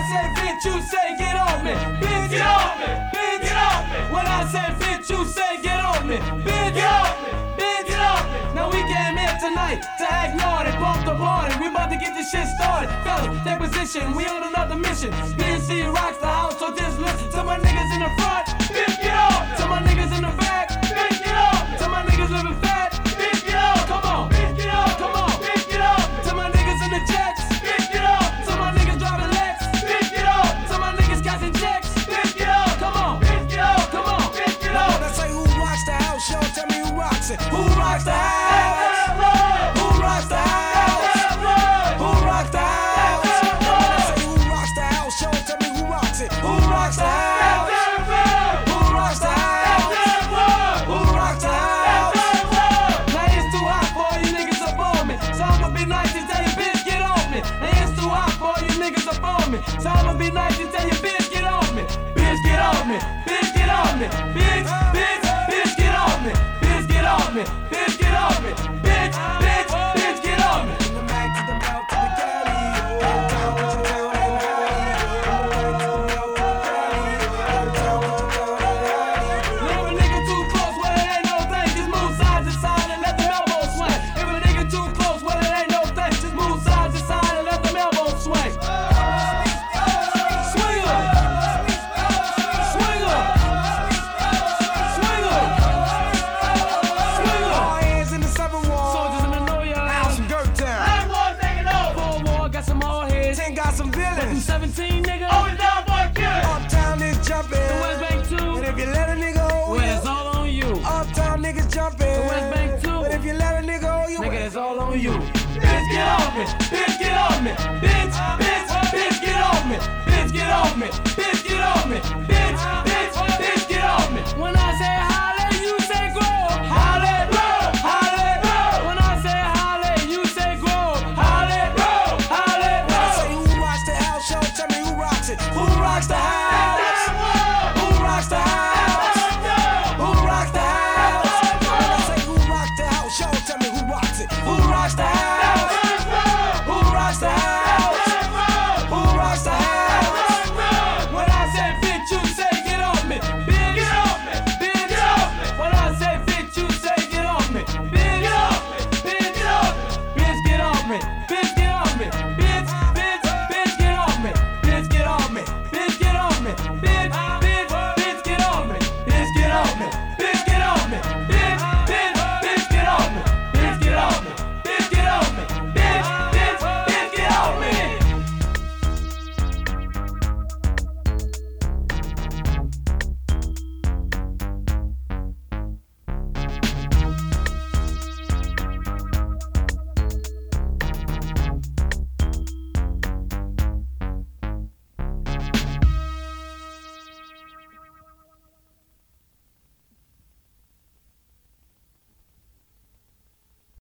say bitch, you say get on me. Bitch, Get on me. bitch, Get on me. when I say bitch, you say get on me. Bitch, Get on me. bitch, Get on me. now we came here tonight to act naughty, bump the party. We about to get this shit started. Fellas, take position, we on another mission. PNC rocks the house, so just listen to my niggas in the front, Bitch, get on me. to my niggas in the back, Bitch, get on me. to my niggas living fat. Bitch, get on me. Come on, Bitch, get on me. come on, Bitch, get on me. to my niggas in the jets, Bitch, get on me. to my niggas driving Lex, Bitch, get on me. to my niggas cashing checks. Bitch, get on me. Come on, Bitch, get on me. come on. Bitch, get Now on when me. I say who rocks the house, y'all tell me who rocks it. Who rocks the house? Who rocks the house? Who rocks the house? Now when I say who rocks the house, y'all tell me who rocks it. Who rocks the house? Who rocks the house? Who rocks the house? Now it's too hot for you niggas up on me, so I'ma be nice and tell you bitch get on me. Now it's too hot for you niggas up on me, so I'ma be nice and tell you bitch get on me. Bitch get on me. Bitch get on me. Bitch, bitch, bitch get on me. Bitch get on me. Bitch get on me. Bitch, bitch, bitch get on me. From the Mac to the Mount to the Cali. Downtown, what you down and high. From the Mac to the Mount to the Cali. Downtown, what you down and high. If a nigga too close, well it ain't no thing, just move side to side and let them elbows swing. If a nigga too close, well it ain't no thing, just move side to side and let them elbows swing. Swing 'em. Swing 'em. Swing 'em. Swing 'em. All hands in the 7-1. Soldiers in the know yard. Now some dirt down. That boy's taking over. Full war, got some hard heads. 10 got some Them villains. 17 nigga. Always down for a kid. Uptown is jumping. The West Bank And too. if you let a nigga hold Well, you, it's all on you. uptown niggas jumping. The West Bank too. But if you let a nigga hold you, Nigga, it's all on you. Bitch, get on me. Bitch, get on me. Bitch, bitch, bitch, get on me. Bitch, get on me. Bitch, get on me.